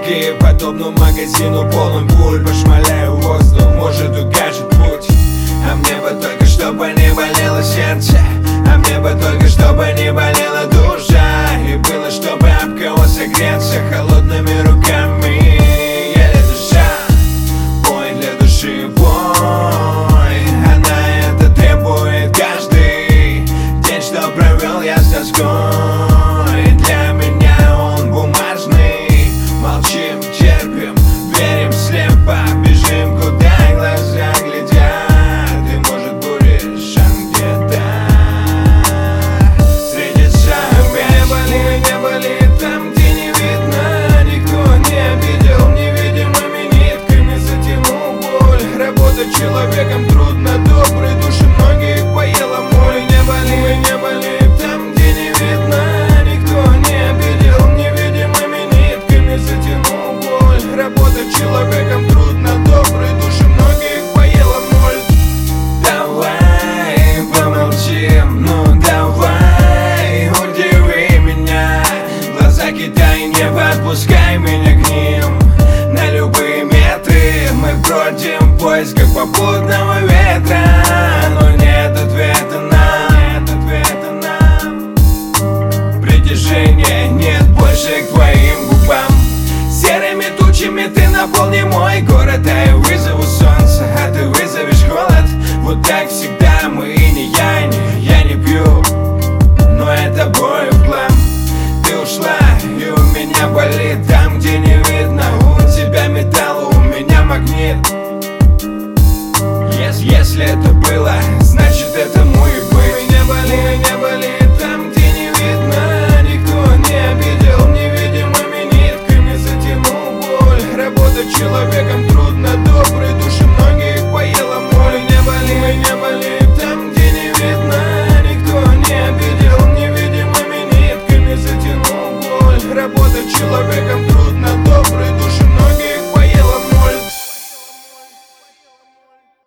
ноги, подобно магазину полным пуль. Пошмаляю воздух, может укажет путь. А мне бы только, чтобы не болело сердце, а мне бы только, чтобы не болела душа. И было, чтобы об кого согреться холодными руками. Еле душа, бой для души, бой. Она это требует каждый день, что провел я с тоской. Для меня он бумажный. Молчим, терпим, верим слепо, бежим, куда глаза глядят. И может будешь где-то среди самых. Не болит там, где не видно, никто не обидел. Невидимыми нитками затянул боль. Работать человеком трудно, доброй души многих поела моль. Не болит там, где не видно, никто не обидел. Невидимыми нитками затянул боль. Работать человеком трудно, доброй души многих поела моль. Давай помолчим, ну давай, удиви меня. Глаза кидай, не подпускай меня к ним. На любые метры мы бродим в поисках попутного ветра, но нет ответа нам. Притяжения нет больше к твоим губам. Серыми тучами ты наполни мой город, а я вызову